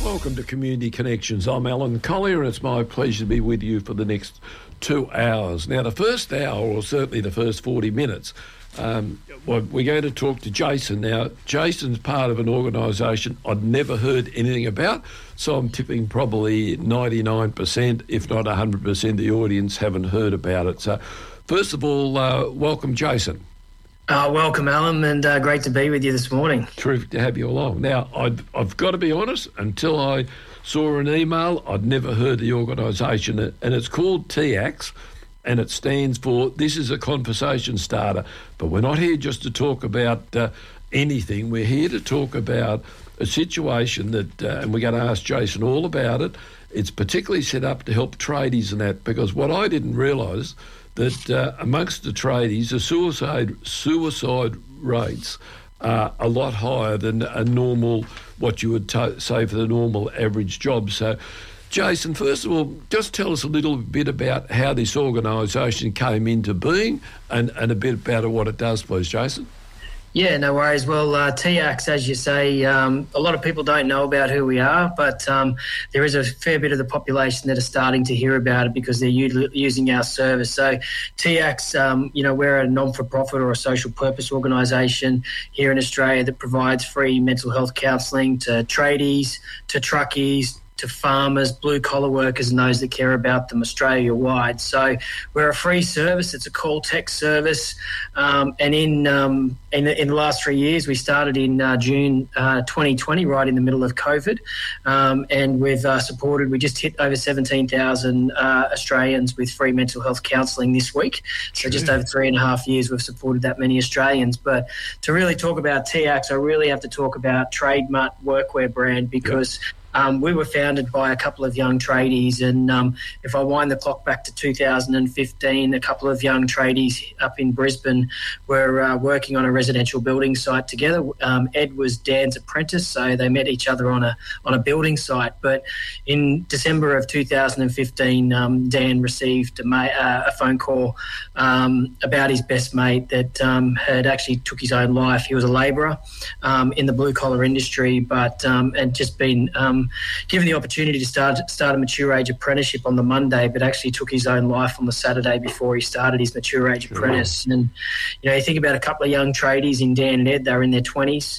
Welcome to Community Connections. I'm Alan Collier, and it's my pleasure to be with you for the next 2 hours. Now, the first hour, or certainly the first 40 minutes, we're going to talk to Jason. Now, Jason's part of an organisation I'd never heard anything about, so I'm tipping probably 99%, if not 100% of the audience haven't heard about it. So, first of all, welcome, Jason. Welcome, Alan, and great to be with you this morning. Terrific to have you along. Now, I've got to be honest, until I saw an email, I'd never heard of the organisation, and it's called TACS, and it stands for This is a Conversation Starter. But we're not here just to talk about anything. We're here to talk about a situation that, and we're going to ask Jason all about it. It's particularly set up to help tradies and that, because what I didn't realise that amongst the tradies, the suicide rates are a lot higher than a normal, what you would say for the normal average job. So, Jason, first of all, just tell us a little bit about how this organisation came into being and a bit about what it does, please, Jason. Yeah, no worries. Well, TACS, as you say, a lot of people don't know about who we are, but there is a fair bit of the population that are starting to hear about it because they're using our service. So TACS, we're a non-for-profit or a social purpose organisation here in Australia that provides free mental health counselling to tradies, to truckies, to farmers, blue-collar workers and those that care about them Australia-wide. So we're a free service. It's a call text service. And in the last 3 years, we started in June 2020, right in the middle of COVID. And we've supported, we just hit over 17,000 Australians with free mental health counselling this week. So just over 3.5 years, we've supported that many Australians. But to really talk about TACS, I really have to talk about Trademutt Workwear brand because we were founded by a couple of young tradies, and if I wind the clock back to 2015, a couple of young tradies up in Brisbane were working on a residential building site together. Ed was Dan's apprentice, so they met each other on a building site. But in December of 2015, Dan received a phone call about his best mate that had actually took his own life. He was a labourer in the blue-collar industry, but and just been given the opportunity to start a mature age apprenticeship on the Monday, but actually took his own life on the Saturday before he started his mature age apprentice. And you think about a couple of young tradies in Dan and Ed, they're in their 20s.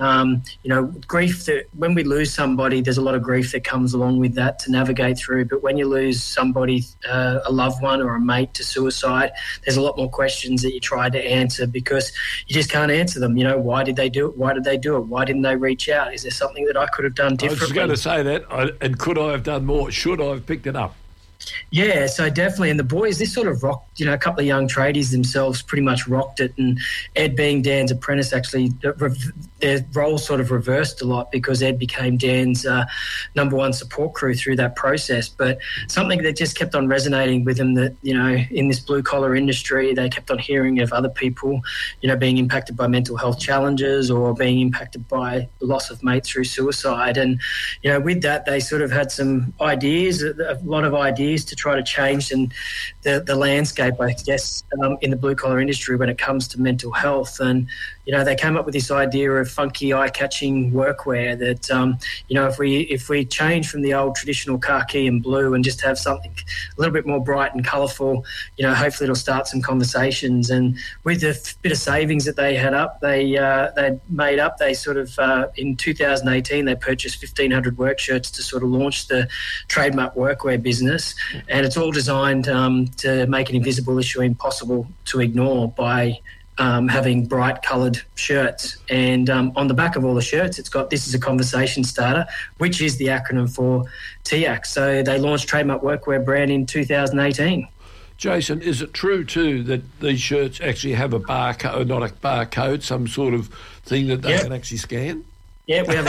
Grief, that when we lose somebody, there's a lot of grief that comes along with that to navigate through. But when you lose somebody, a loved one or a mate to suicide, there's a lot more questions that you try to answer because you just can't answer them. Why did they do it? Why did they do it? Why didn't they reach out? Is there something that I could have done differently? I was just going to say that, and could I have done more? Should I have picked it up? Yeah, so definitely. And the boys, this sort of rocked, a couple of young tradies themselves pretty much rocked it. And Ed being Dan's apprentice, actually, their roles sort of reversed a lot because Ed became Dan's number one support crew through that process. But something that just kept on resonating with them that, in this blue-collar industry, they kept on hearing of other people, being impacted by mental health challenges or being impacted by the loss of mates through suicide. And, with that, they sort of had some ideas, a lot of ideas to try to change the landscape, I guess, in the blue-collar industry when it comes to mental health. And, they came up with this idea of funky, eye-catching workwear that, if we change from the old traditional khaki and blue and just have something a little bit more bright and colourful, hopefully it'll start some conversations. And with the bit of savings that they had up, they made up, they sort of, in 2018, they purchased 1,500 work shirts to sort of launch the Trademutt Workwear business. And it's all designed to make an invisible issue impossible to ignore by having bright coloured shirts. And on the back of all the shirts, it's got "This is a Conversation Starter," which is the acronym for TACS. So they launched Trademutt Workwear brand in 2018. Jason, is it true too that these shirts actually have a barcode, not a barcode, some sort of thing that they can actually scan? Yeah, we have a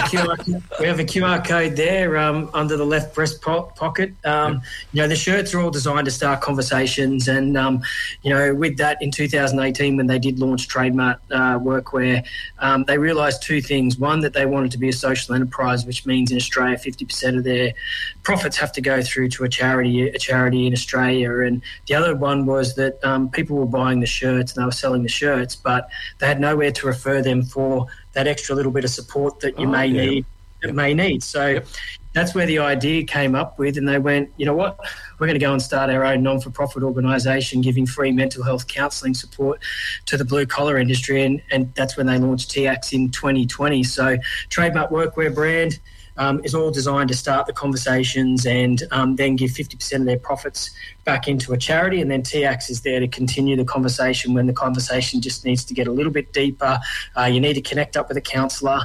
QR code there under the left breast pocket. The shirts are all designed to start conversations, and with that, in 2018, when they did launch Trademutt Workwear, they realised two things: one, that they wanted to be a social enterprise, which means in Australia, 50% of their profits have to go through to a charity in Australia, and the other one was that people were buying the shirts and they were selling the shirts, but they had nowhere to refer them for that extra little bit of support that you may need. So that's where the idea came up with, and they went, you know what, we're going to go and start our own non-for-profit organisation giving free mental health counselling support to the blue-collar industry, and that's when they launched TAX in 2020. So trademark workwear brand is all designed to start the conversations and then give 50% of their profits back into a charity, and then TAX is there to continue the conversation when the conversation just needs to get a little bit deeper. You need to connect up with a counsellor,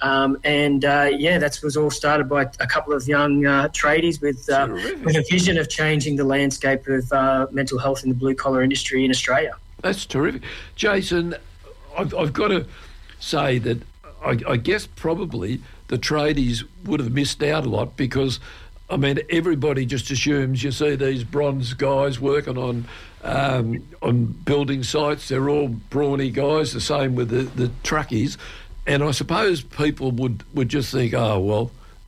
that was all started by a couple of young tradies with a vision of changing the landscape of mental health in the blue-collar industry in Australia. That's terrific. Jason, I've got to say that I guess probably the tradies would have missed out a lot because, I mean, everybody just assumes you see these bronze guys working on building sites. They're all brawny guys, the same with the truckies. And I suppose people would just think, oh, well,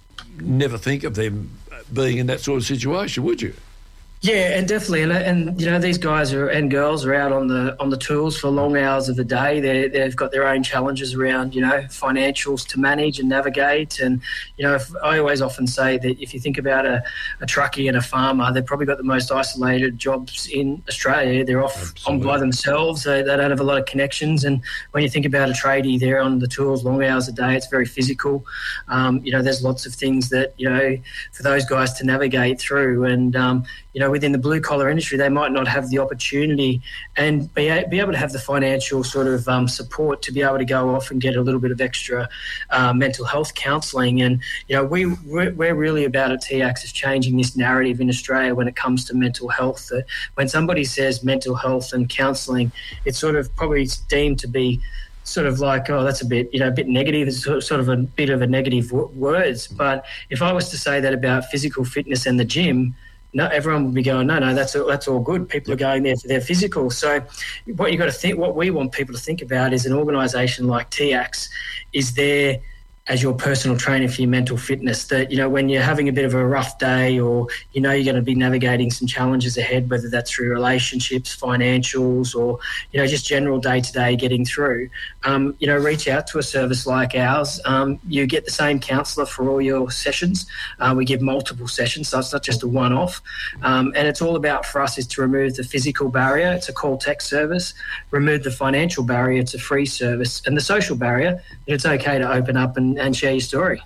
never think of them being in that sort of situation, would you? Yeah, and definitely, and you know, these guys and girls are out on the tools for long hours of the day. They've got their own challenges around, you know, financials to manage and navigate. And you know, I always often say that if you think about a truckie and a farmer, they've probably got the most isolated jobs in Australia. They're off on by themselves. They don't have a lot of connections. And when you think about a tradie, they're on the tools long hours a day. It's very physical. You know, there's lots of things that, you know, for those guys to navigate through. And you know, within the blue-collar industry, they might not have the opportunity and be able to have the financial sort of support to be able to go off and get a little bit of extra mental health counselling. And, you know, we're really about at TAX is changing this narrative in Australia when it comes to mental health. That when somebody says mental health and counselling, it's sort of probably deemed to be sort of like, oh, that's a bit negative. It's sort of a bit of a negative words. But if I was to say that about physical fitness and the gym, no, everyone would be going, no, that's all good. People are going there for their physical. So what you got to think, what we want people to think about is an organisation like TAX is there as your personal trainer for your mental fitness. That, you know, when you're having a bit of a rough day or, you know, you're going to be navigating some challenges ahead, whether that's through relationships, financials, or, you know, just general day-to-day getting through, you know, reach out to a service like ours. You get the same counsellor for all your sessions. We give multiple sessions, so it's not just a one-off. And it's all about, for us, is to remove the physical barrier. It's a call text service. Remove the financial barrier. It's a free service. And the social barrier, it's okay to open up and share your story.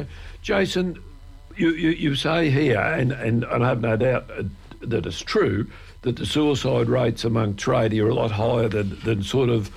Jason, you say here, and I have no doubt that it's true, that the suicide rates among tradie are a lot higher than sort of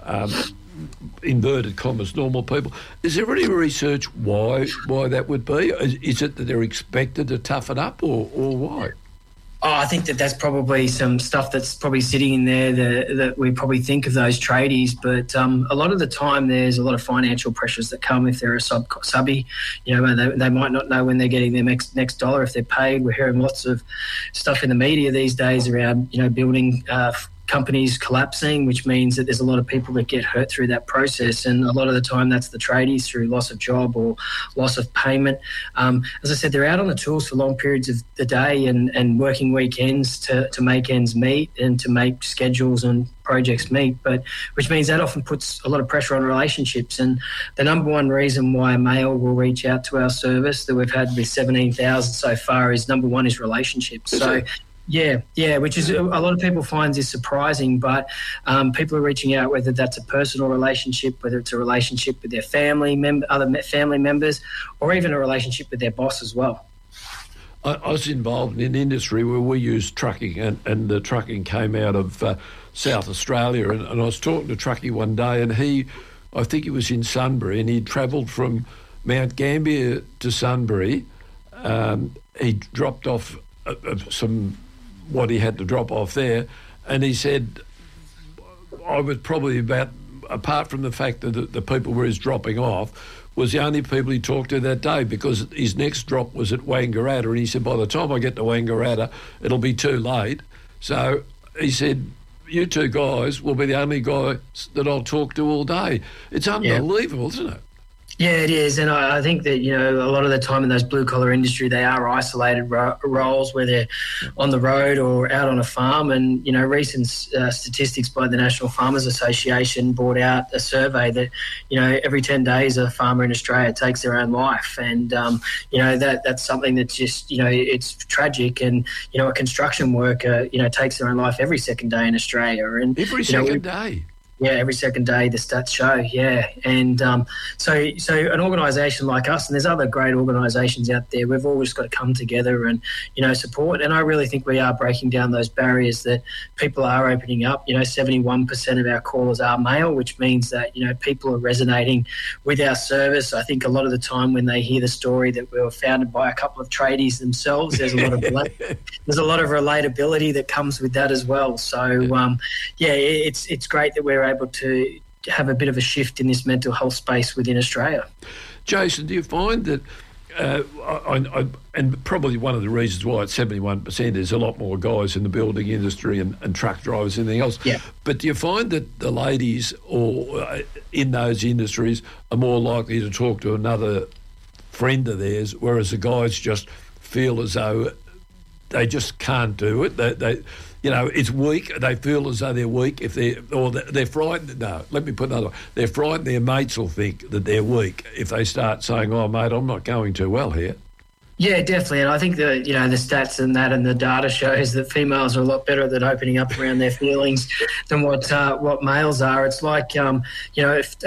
inverted commas normal people. Is there any research why that would be? Is it that they're expected to toughen up, or why? Oh, I think that's probably some stuff that's probably sitting in there that we probably think of those tradies. But a lot of the time there's a lot of financial pressures that come if they're a subby. You know, they might not know when they're getting their next dollar if they're paid. We're hearing lots of stuff in the media these days around, you know, building companies collapsing, which means that there's a lot of people that get hurt through that process, and a lot of the time that's the tradies through loss of job or loss of payment. As I said, they're out on the tools for long periods of the day and working weekends to make ends meet and to make schedules and projects meet, but which means that often puts a lot of pressure on relationships. And the number one reason why a male will reach out to our service that we've had with 17,000 so far is number one is relationships. So yeah, which is a lot of people find this surprising, but people are reaching out, whether that's a personal relationship, whether it's a relationship with their other family members, or even a relationship with their boss as well. I was involved in an industry where we used trucking, and the trucking came out of South Australia, and I was talking to truckie one day, and I think he was in Sunbury, and he'd travelled from Mount Gambier to Sunbury. He dropped off what he had to drop off there, and he said, I was probably about, apart from the fact that the people where he's dropping off, was the only people he talked to that day, because his next drop was at Wangaratta, and he said, by the time I get to Wangaratta, it'll be too late. So he said, you two guys will be the only guys that I'll talk to all day. It's unbelievable, isn't it? Yeah, it is. And I think that, a lot of the time in those blue-collar industry, they are isolated roles where they're on the road or out on a farm. And, recent statistics by the National Farmers Association brought out a survey that, every 10 days a farmer in Australia takes their own life. And, that's something that's just, it's tragic. And, a construction worker, takes their own life every second day in Australia. And every second day? Yeah, every second day the stats show, yeah. And so an organisation like us, and there's other great organisations out there, we've always got to come together and, support. And I really think we are breaking down those barriers that people are opening up. 71% of our callers are male, which means that, people are resonating with our service. I think a lot of the time when they hear the story that we were founded by a couple of tradies themselves, there's a lot of relatability that comes with that as well. So, it's great that we're able to have a bit of a shift in this mental health space within Australia. Jason, do you find that, and probably one of the reasons why it's 71%, there's a lot more guys in the building industry and truck drivers and anything else, but do you find that the ladies or in those industries are more likely to talk to another friend of theirs, whereas the guys just feel as though they just can't do it? They it's weak. They feel as though they're weak if they're frightened. No, let me put another way. They're frightened their mates will think that they're weak if they start saying, "Oh, mate, I'm not going too well here." Yeah, definitely. And I think the stats and the data shows that females are a lot better than opening up around their feelings than what males are. It's like, if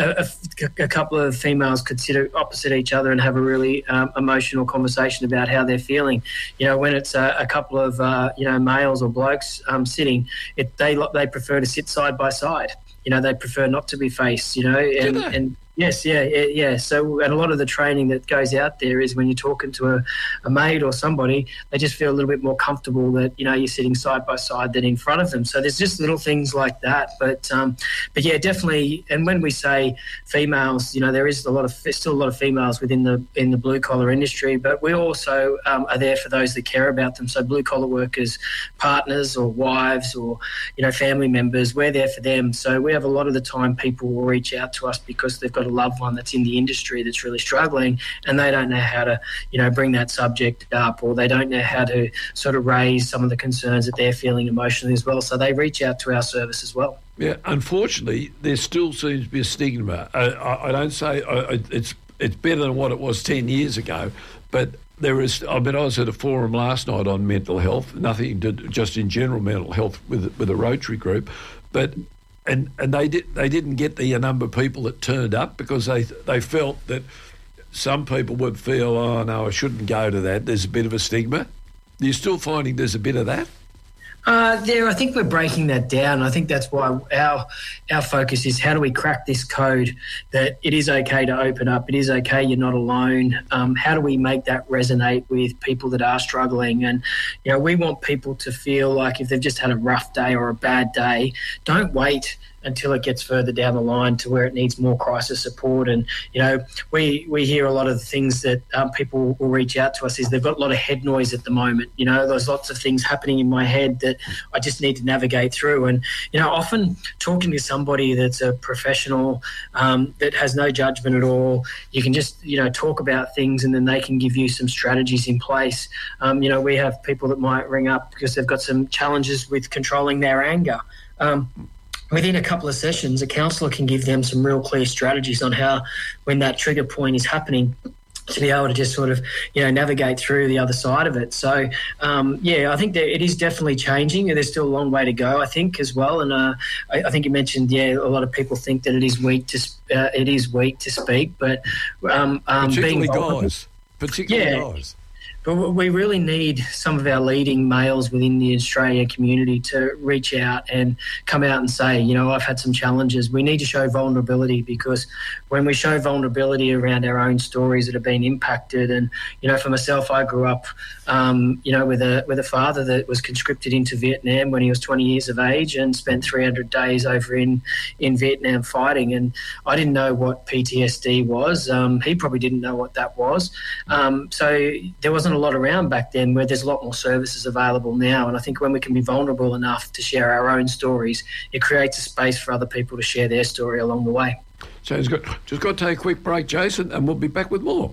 a couple of females could sit opposite each other and have a really emotional conversation about how they're feeling. When it's a couple of, males or blokes sitting, they prefer to sit side by side. They prefer not to be faced, and yes, yeah. So, and a lot of the training that goes out there is when you're talking to a mate or somebody, they just feel a little bit more comfortable that, you're sitting side by side than in front of them. So there's just little things like that. But yeah, definitely. And when we say females, there is still a lot of females in the blue collar industry, but we also are there for those that care about them. So blue collar workers, partners or wives or, family members, we're there for them. So we have a lot of the time people will reach out to us because they've got a loved one that's in the industry that's really struggling and they don't know how to, bring that subject up, or they don't know how to sort of raise some of the concerns that they're feeling emotionally as well. So they reach out to our service as well. Yeah, unfortunately, there still seems to be a stigma. I don't say it's better than what it was 10 years ago, but there is. I was at a forum last night on mental health, nothing to just in general mental health with a Rotary group, but. And they didn't get the number of people that turned up because they felt that some people would feel, oh, no, I shouldn't go to that. There's a bit of a stigma. Are you still finding there's a bit of that? I think we're breaking that down. I think that's why our focus is how do we crack this code that it is okay to open up, it is okay, you're not alone. How do we make that resonate with people that are struggling? And, we want people to feel like if they've just had a rough day or a bad day, don't wait until it gets further down the line to where it needs more crisis support. And, we hear a lot of the things that people will reach out to us is they've got a lot of head noise at the moment. There's lots of things happening in my head that I just need to navigate through. And, often talking to somebody that's a professional that has no judgment at all, you can just, talk about things and then they can give you some strategies in place. We have people that might ring up because they've got some challenges with controlling their anger. Within a couple of sessions, a counsellor can give them some real clear strategies on how, when that trigger point is happening, to be able to just sort of, navigate through the other side of it. So, I think that it is definitely changing, and there's still a long way to go, I think, as well. And I think you mentioned, a lot of people think that it is weak to speak, but particularly guys. But we really need some of our leading males within the Australia community to reach out and come out and say, I've had some challenges. We need to show vulnerability, because when we show vulnerability around our own stories that have been impacted, and, for myself, I grew up, with a father that was conscripted into Vietnam when he was 20 years of age and spent 300 days over in Vietnam fighting. And I didn't know what PTSD was. He probably didn't know what that was. So there wasn't a lot around back then, where there's a lot more services available now. And I think when we can be vulnerable enough to share our own stories, it creates a space for other people to share their story along the way. Sounds good. Just got to take a quick break, Jason, and we'll be back with more.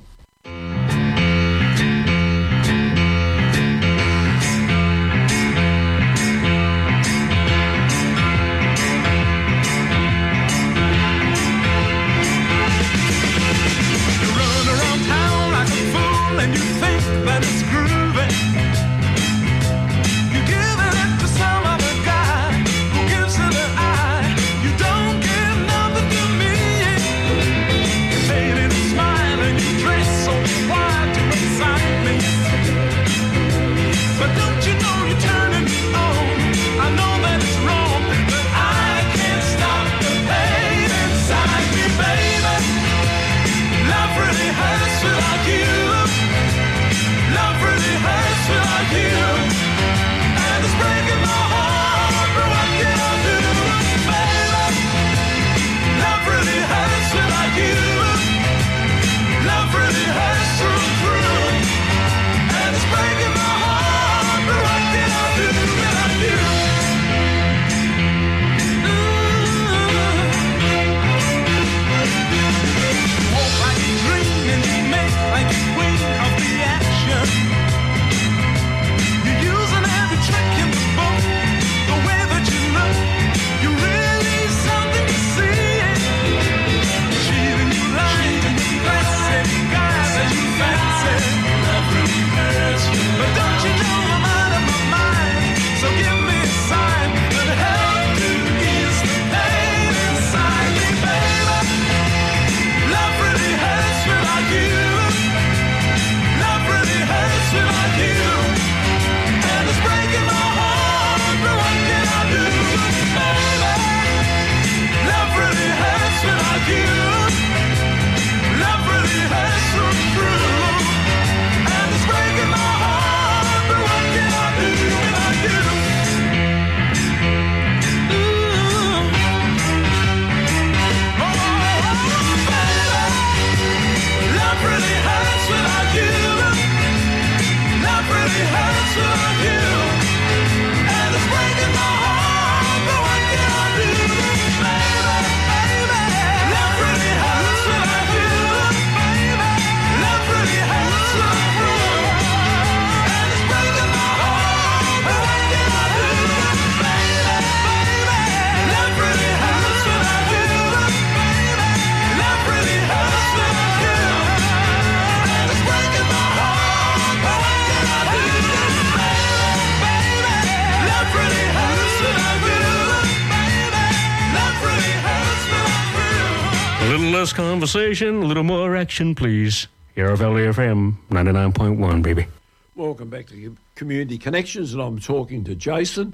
Less conversation, a little more action, please. Here of LAFM 99.1, baby. Welcome back to Community Connections, and I'm talking to Jason.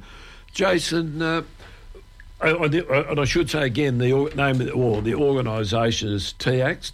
Jason, and I should say again, the name of the organisation is TIACS,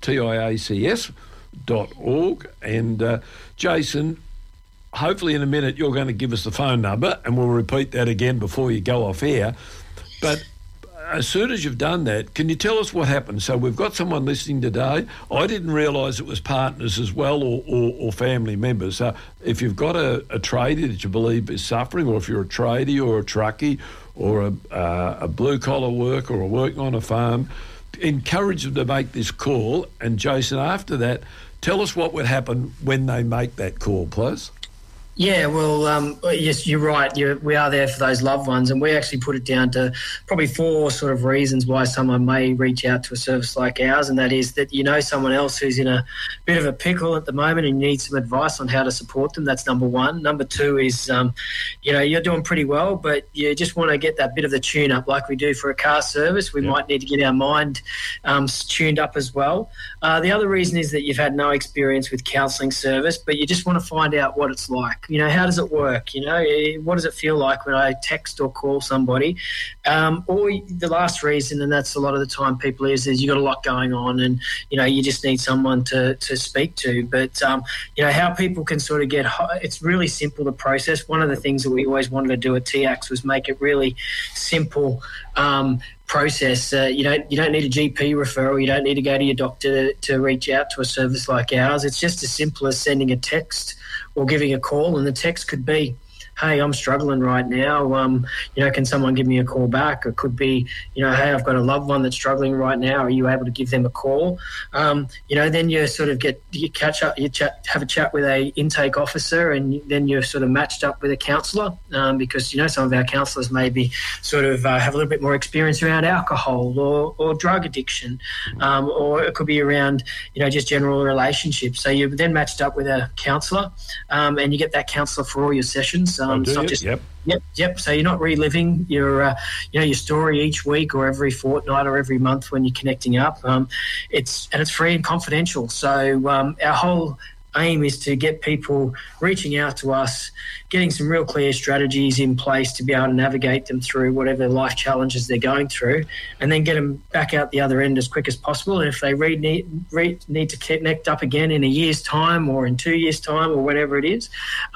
TIACS.org. And Jason, hopefully in a minute you're going to give us the phone number, and we'll repeat that again before you go off air. But as soon as you've done that, can you tell us what happened? So we've got someone listening today. I didn't realise it was partners as well, or family members. So if you've got a tradie that you believe is suffering, or if you're a tradie or a truckie or a blue-collar worker or working on a farm, encourage them to make this call. And Jason, after that, tell us what would happen when they make that call, please. Yeah, well, yes, you're right. We are there for those loved ones, and we actually put it down to probably 4 sort of reasons why someone may reach out to a service like ours, and that is that you know someone else who's in a bit of a pickle at the moment and you need some advice on how to support them. That's number one. Number two is, you're doing pretty well, but you just want to get that bit of the tune-up like we do for a car service. We might need to get our mind tuned up as well. The other reason is that you've had no experience with counselling service, but you just want to find out what it's like. You know, how does it work? You know, what does it feel like when I text or call somebody? Or the last reason, and that's a lot of the time people is you've got a lot going on and, you know, you just need someone to speak to. But, how people can sort of it's really simple to process. One of the things that we always wanted to do at TIACS was make it really simple process. You don't need a GP referral. You don't need to go to your doctor to reach out to a service like ours. It's just as simple as sending a text or giving a call, and the text could be, hey, I'm struggling right now. Can someone give me a call back? It could be, hey, I've got a loved one that's struggling right now. Are you able to give them a call? Then you sort of have a chat with a intake officer, and then you're sort of matched up with a counsellor, because, some of our counsellors maybe sort of have a little bit more experience around alcohol or drug addiction, or it could be around, just general relationships. So you're then matched up with a counsellor, and you get that counsellor for all your sessions. It's not just Yep. So you're not reliving your story each week or every fortnight or every month when you're connecting up. It's free and confidential. So our whole aim is to get people reaching out to us, getting some real clear strategies in place to be able to navigate them through whatever life challenges they're going through, and then get them back out the other end as quick as possible. And if they need to connect up again in a year's time or in 2 years' time or whatever it is,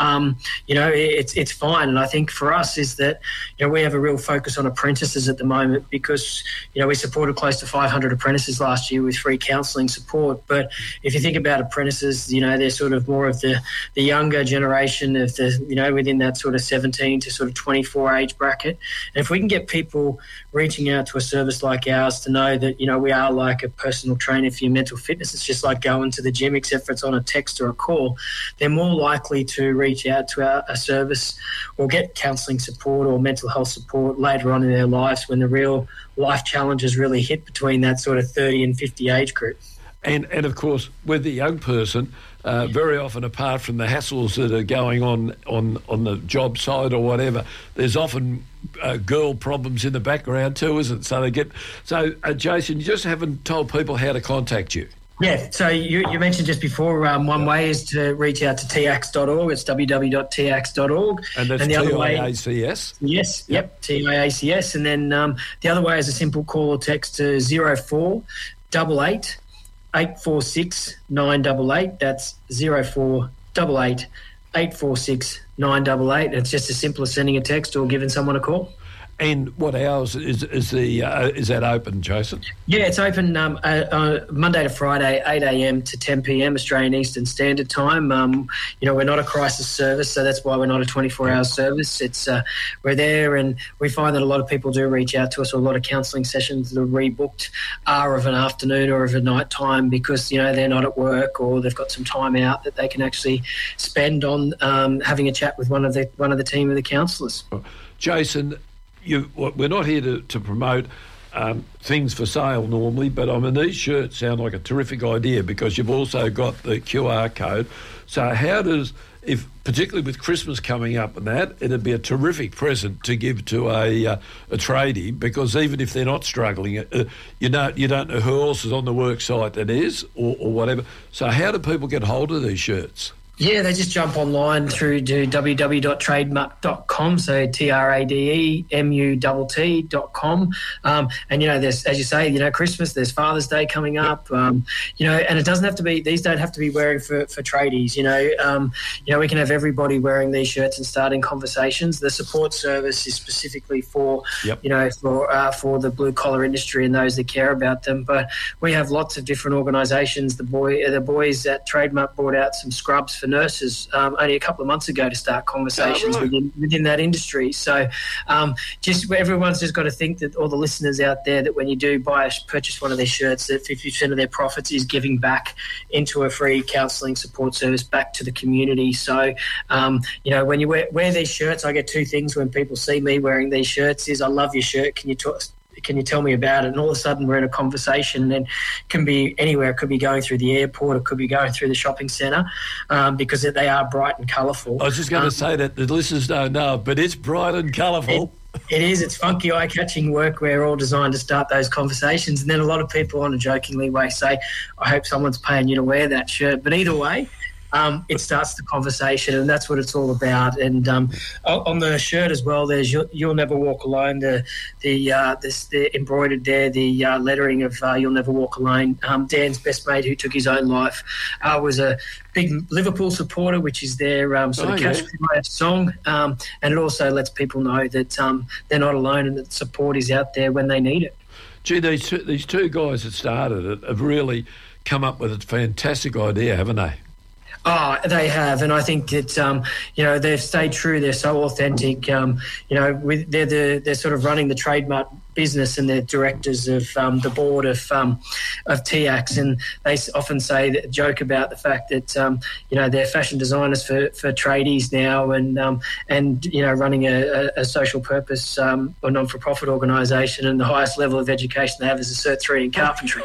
it's fine. And I think for us is that, we have a real focus on apprentices at the moment, because, we supported close to 500 apprentices last year with free counselling support. But if you think about apprentices, they're sort of more of the younger generation of the, within that sort of 17 to sort of 24 age bracket. And if we can get people reaching out to a service like ours to know that, we are like a personal trainer for your mental fitness, it's just like going to the gym, except for it's on a text or a call, they're more likely to reach out to a service or get counselling support or mental health support later on in their lives, when the real life challenges really hit between that sort of 30 and 50 age group. And of course, with the young person, very often, apart from the hassles that are going on the job side or whatever, there's often girl problems in the background too, isn't it? So Jason, you just haven't told people how to contact you. Yeah, so you mentioned just before, one way is to reach out to tacs.org. It's www.tacs.org. And that's TIACS? Yes, yep, TIACS. And then the other way is a simple call or text to 0488 846 988. That's 0488 846 988. It's just as simple as sending a text or giving someone a call. And what hours is that open, Jason? Yeah, it's open Monday to Friday, 8 a.m. to 10 p.m. Australian Eastern Standard Time. We're not a crisis service, so that's why we're not a 24-hour service. It's we're there, and we find that a lot of people do reach out to us, or a lot of counselling sessions that are rebooked are of an afternoon or of a night time, because they're not at work, or they've got some time out that they can actually spend on having a chat with one of the team of the counsellors. Jason, we're not here to promote things for sale normally, but these shirts sound like a terrific idea, because you've also got the QR code. So how does, if particularly with Christmas coming up and that, it'd be a terrific present to give to a tradie, because even if they're not struggling, you don't know who else is on the work site that is, or whatever. So how do people get hold of these shirts? Yeah, they just jump online through to www.trademutt.com, so TRADEMUTT.com. And, there's, as you say, Christmas, there's Father's Day coming up, and it doesn't have to be, these don't have to be wearing for tradies, we can have everybody wearing these shirts and starting conversations. The support service is specifically for, for the blue-collar industry and those that care about them. But we have lots of different organisations. The boys at Trademutt brought out some scrubs for nurses only a couple of months ago to start conversations within that industry. So everyone's just got to think that, all the listeners out there, that when you do purchase one of their shirts, that 50% of their profits is giving back into a free counselling support service back to the community. So, when you wear these shirts, I get two things when people see me wearing these shirts is, I love your shirt. Can you tell me about it? And all of a sudden we're in a conversation, and it can be anywhere. It could be going through the airport, it could be going through the shopping centre, because they are bright and colourful. I was just going to say that the listeners don't know, but it's bright and colourful. It is. It's funky, eye-catching workwear, all designed to start those conversations. And then a lot of people, on a jokingly way, say, I hope someone's paying you to wear that shirt. But either way, it starts the conversation, and that's what it's all about. And on the shirt as well, there's "You'll Never Walk Alone." The embroidered there, the lettering of "You'll Never Walk Alone." Dan's best mate, who took his own life, was a big Liverpool supporter, which is their catch cry song. And it also lets people know that they're not alone, and that support is out there when they need it. Gee, these two guys that started it have really come up with a fantastic idea, haven't they? Oh, they have, and I think that they've stayed true. They're so authentic. They're sort of running the trademark business, and they're directors of the board of TX, and they often joke about the fact that they're fashion designers for tradies now, and running a social purpose or non-for-profit organisation, and the highest level of education they have is a Cert 3 in carpentry.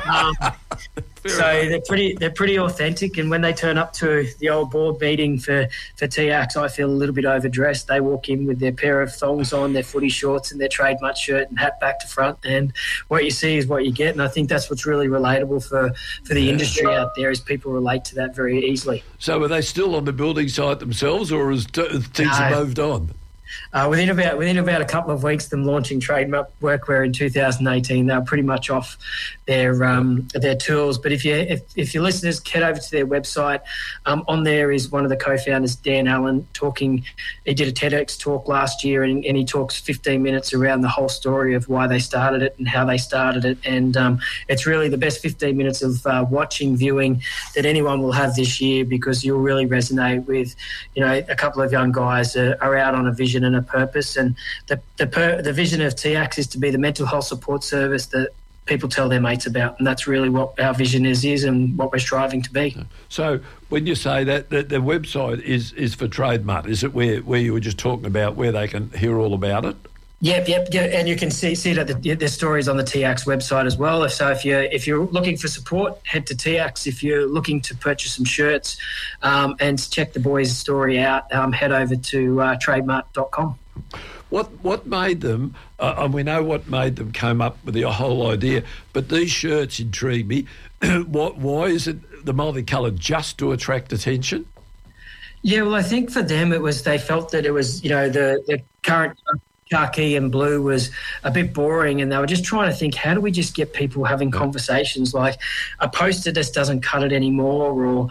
So they're pretty authentic, and when they turn up to the old board meeting for TX, I feel a little bit overdressed. They walk in with their pair of thongs on, their footy shorts, and their trademark shirt and hat back to front, and what you see is what you get. And I think that's what's really relatable for the industry out there, is people relate to that very easily. So are they still on the building site themselves, or has things moved on? Within about a couple of weeks, them launching Trademark Workwear in 2018, they were pretty much off their tools. But if your listeners head over to their website, on there is one of the co-founders, Dan Allen, talking. He did a TEDx talk last year, and he talks 15 minutes around the whole story of why they started it and how they started it. And it's really the best 15 minutes of viewing that anyone will have this year, because you'll really resonate with, a couple of young guys are out on a vision and a purpose, and the vision of TX is to be the mental health support service that people tell their mates about, and that's really what our vision is and what we're striving to be. So when you say that the website is for Trademark, is it where you were just talking about, where they can hear all about it? Yep, and you can see that there's stories on the TX website as well. So if you're looking for support, head to TX. If you're looking to purchase some shirts and check the boys' story out, head over to trademark.com. What made them, and we know what made them come up with the whole idea, but these shirts intrigue me. Why is it the multicoloured, just to attract attention? Yeah, well, I think for them they felt that it was, the current khaki and blue was a bit boring, and they were just trying to think, how do we just get people having conversations? Like a poster just doesn't cut it anymore, or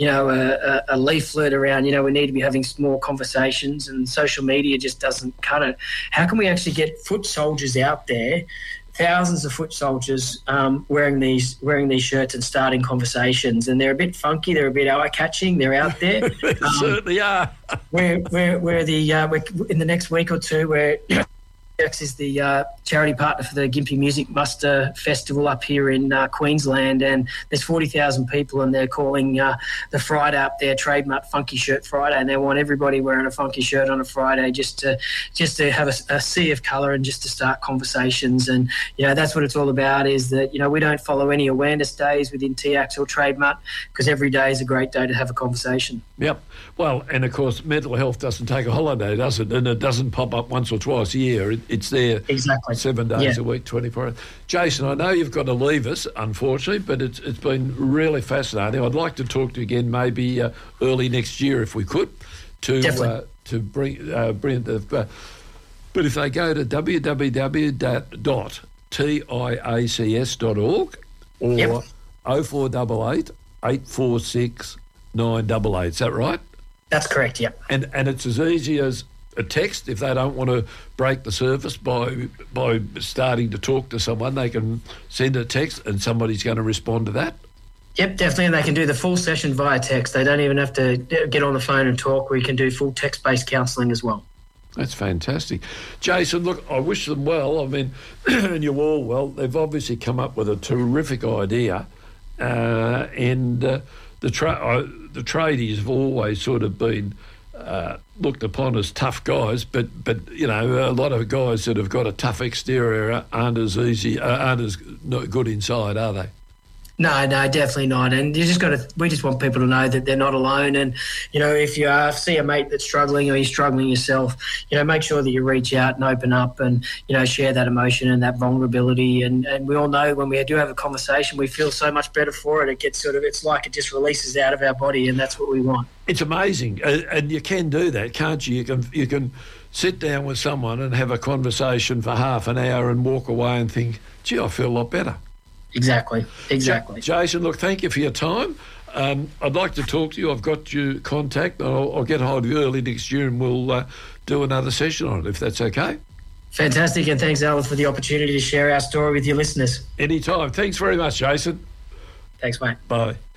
a leaflet around we need to be having more conversations, and social media just doesn't cut it. How can we actually get foot soldiers out there, thousands of foot soldiers wearing these shirts and starting conversations? And they're a bit funky, they're a bit eye-catching, they're out there. They certainly are. We're in the next week or two, where TX is the charity partner for the Gympie Music Muster Festival up here in Queensland, and there's 40,000 people, and they're calling the Friday up there Trademark Funky Shirt Friday, and they want everybody wearing a funky shirt on a Friday just to have a sea of colour and just to start conversations. And that's what it's all about, is that we don't follow any awareness days within TX or Trademark, because every day is a great day to have a conversation. Yep. Well, and of course mental health doesn't take a holiday, does it? And it doesn't pop up once or twice a year. It's there exactly 7 days a week, 24 hours. Jason, I know you've got to leave us, unfortunately, but it's been really fascinating. I'd like to talk to you again maybe early next year if we could, to bring the. But if they go to www.tiacs.org or 0488 846 988, is that right? That's correct, yep. And it's as easy as a text. If they don't want to break the surface by starting to talk to someone, they can send a text and somebody's going to respond to that? Yep, definitely. And they can do the full session via text. They don't even have to get on the phone and talk. We can do full text-based counselling as well. That's fantastic. Jason, look, I wish them well. I mean, and you all well. They've obviously come up with a terrific idea, and the tradies have always sort of been looked upon as tough guys, but a lot of guys that have got a tough exterior aren't as good inside, are they? No, definitely not. And we just want people to know that they're not alone. And, if you see a mate that's struggling, or you're struggling yourself, make sure that you reach out and open up and, share that emotion and that vulnerability. And we all know when we do have a conversation, we feel so much better for it. It gets it's like it just releases out of our body, and that's what we want. It's amazing. And you can do that, can't you? You can sit down with someone and have a conversation for half an hour and walk away and think, gee, I feel a lot better. Exactly. Jason, look, thank you for your time. I'd like to talk to you. I've got your contact. I'll get hold of you early next year, and we'll do another session on it, if that's okay. Fantastic, and thanks, Alan, for the opportunity to share our story with your listeners. Anytime. Thanks very much, Jason. Thanks, mate. Bye.